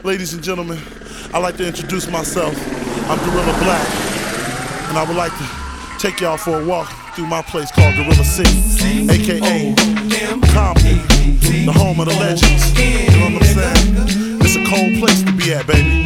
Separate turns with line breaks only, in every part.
Ladies and gentlemen, I'd like to introduce myself. I'm Gorilla Black, and I would like to take y'all for a walk through my place called Gorilla City, aka Compton, the home of the legends. You know what I'm saying? It's a cold place to be at, baby.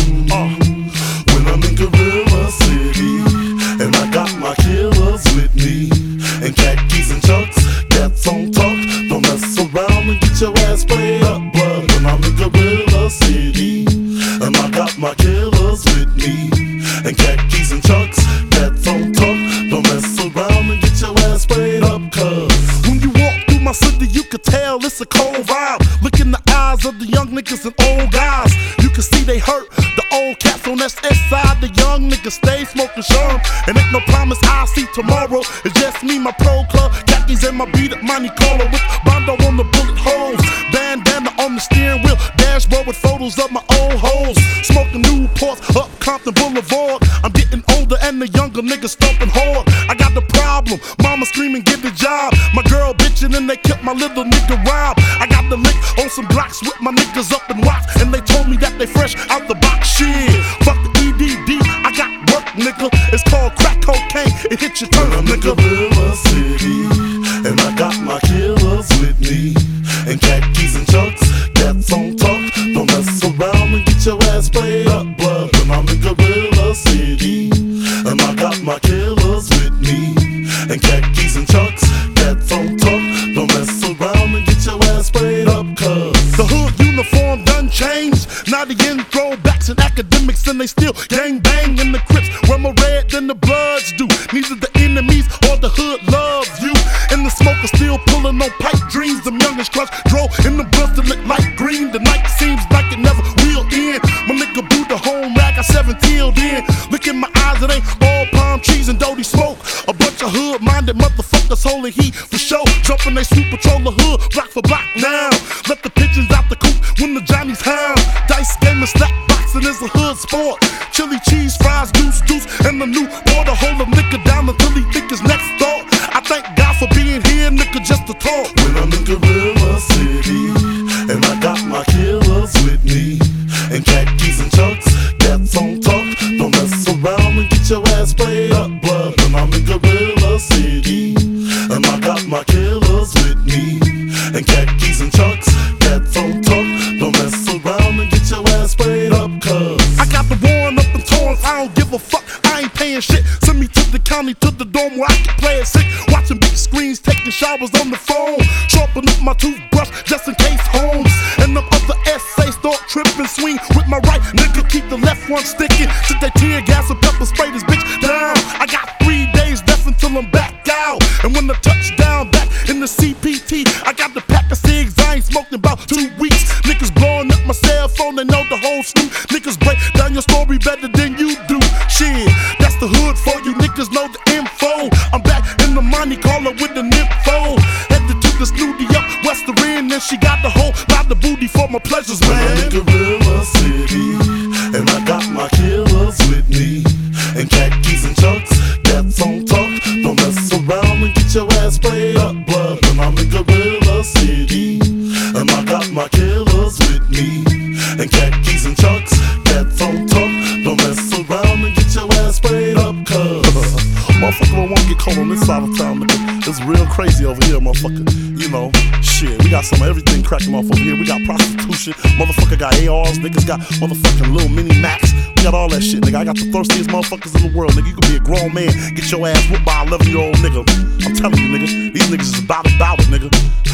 When I'm in Gorilla City, and I got my killers with me, and khakis and chucks, cats on talk. Don't mess around and get your ass sprayed up, blood. When I'm in Gorilla City, and I got my killers with me, and khakis and chucks, cats on talk. Don't mess around and get your ass sprayed up, cuz when you walk through my city, you can tell it's a cold vibe. Look in the eyes of the young niggas and old guys. You can see they hurt. The old cats on SS side, the young niggas stay smoking sherm. And ain't no promise I'll see tomorrow. It's just me, my pro club, khakis and my beat up money collar with bondo on the bullet holes, bandana on the steering wheel, dashboard with photos of my old hoes. Smoking Newports up Compton Boulevard. I'm getting older and the younger niggas stomping hard. I got the problem, mama screaming get the job, my girl bitching and they kept my little nigga robbed. I got the lick on some blocks with my niggas up in rocks, and they told me that they fresh out the box. Shit, fuck the EDD, I got work, nigga. It's called crack cocaine, it hit your turn, nigga. Gorilla City, and I got my killers with me, and khakis and chucks, cats on talk. Don't mess around and get your ass sprayed up, blood. When I'm in Gorilla City, and I got my killers with me, and khakis and chucks, cats on talk. Don't mess around and get your ass sprayed up, cuz the hood uniform done changed. Now the young throwbacks and academics, and they still gang bang in the Crips. We're more red than the Bloods do. Neither the enemies or the hood loves you. And the smoker still pulling on pipe dreams. Them youngest crush drove in the bloods that look light green. The night seems like it never will end. My nigga blew the home rag, got 7 till then. Look in my eyes, it ain't all palm trees and dirty smoke. A bunch of hood-minded motherfuckers holding heat for show. Jumping they sweet patrol the hood, block for block now. Let the pigeons out the coop when the Johnny's hound. Dice game and slap boxing is a hood sport. Chili cheese, fries, deuce, and the new order. Hold a nigga down until he think his next thought. I thank God for being here, nigga, just to talk. When I'm in Gorilla City, and I got my killers with me, and khakis and chucks, cats on talk. Don't mess around and get your ass sprayed up, blood. When I'm in Gorilla City, and I got my killers with me, and khakis and chucks, cats on talk. Don't mess around and get your ass sprayed up, cuz I got the warrant up in Torrance, I don't give a fuck, I ain't paying shit. Send me to the county, to the dorm where I can play it sick. Watching big screens, taking showers on the phone, sharpen up my toothbrush just in case Holmes and them other essays start tripping. Swing with my right, nigga, keep the left one sticking. Till they tear gas and pepper spray this bitch down. I got 3 days left until I'm back out, and when the touchdown back in the CPT, I got the pack of cigs, I ain't smoked in about 2 weeks. Niggas blowing up my cell phone, they know the whole scoop. Niggas break down your story better than you do. Shit, that's the hood for you, niggas know the info. I'm back in the money caller with the nympho. Headed to the studio, Western, and she got the whole lot of booty for my pleasures, man. I'm in Gorilla City, and I got my killers with me, and khakis and chucks, cats on talk. Don't mess around and get your ass sprayed up, blood. When I'm in Gorilla City, and I got my killers with me, and khakis and chucks, cats on talk. Don't mess around and get your ass sprayed up, cuz motherfucker don't wanna get caught on this side of town, nigga. It's real crazy over here, motherfucker. You know, shit, we got some of everything cracking off over here. We got prostitution, motherfucker got ARs, niggas got motherfucking little mini Macs. We got all that shit, nigga. I got the thirstiest motherfuckers in the world, nigga. You could be a grown man, get your ass whooped by a 11-year-old nigga. I'm telling you, nigga, these niggas is about it, nigga.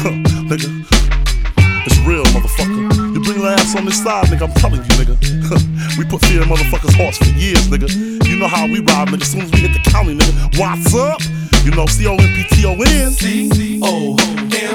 Nigga, it's real, motherfucker. You bring your ass on this side, nigga, I'm telling you, nigga. We put fear in motherfuckers' hearts for years, nigga. You know how we ride, nigga. As soon as we hit the county, nigga, what's up? You know, COMPTON.
C-O-M.